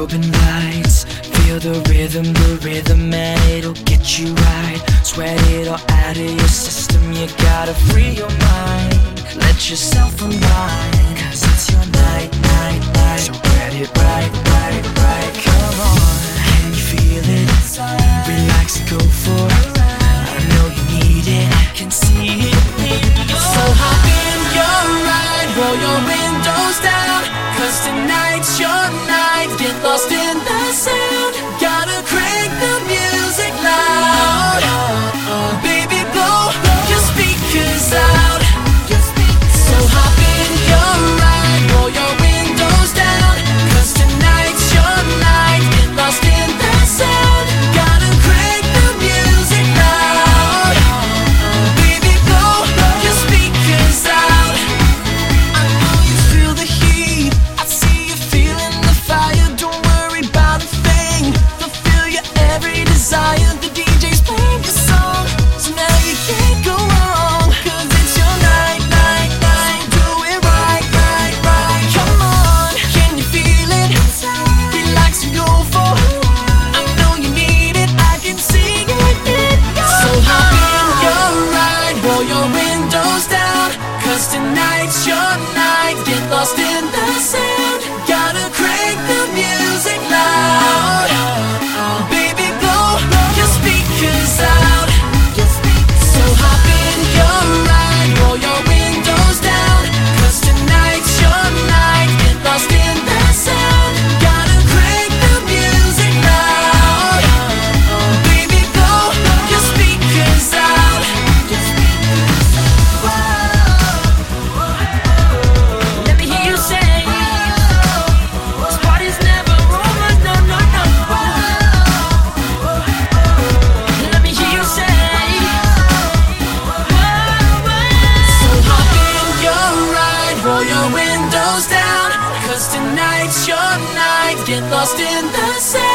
strobing lights. Feel the rhythm, and it'll get you right. Sweat it all out of your system, you gotta free your mind. Let yourself unwind, cause it's your night, night, night. So get it right, right, right. Come on, can you feel it? Relax and go for it. I know you need it, I can see it. So hop in your ride, roll your windows down, cause tonight's your night. Get lost in the sound, gotta crank the music loud. Baby, blow your speakers out. So hop in your ride, roll your windows down, cause tonight's your night. Get lost in the sound, gotta crank the music loud. Baby, blow your speakers out. I know you feel the heat, I see you feeling the fire. Don't worry about a thing, fulfill your every desire. The DJ's playing your song, so now you can't go wrong, cause it's your night, night, night. Do it right, right, right. Come on, can you feel it? Relax and go for it. I know you need it, I can see it. So hop in your ride, roll your windows down, cause tonight's your night. Get lost in the sound, gotta crank the music loud. Baby, blow your speakers out. So hop in your ride, roll your windows down, cause tonight's your night. Get lost in the sound, gotta crank the music loud. Baby, blow your speakers out. Let me hear you say, this party's never over, no, no, no. Let me hear you say, so hop in your ride, roll your windows down, cause tonight's your night. Get lost in the sound.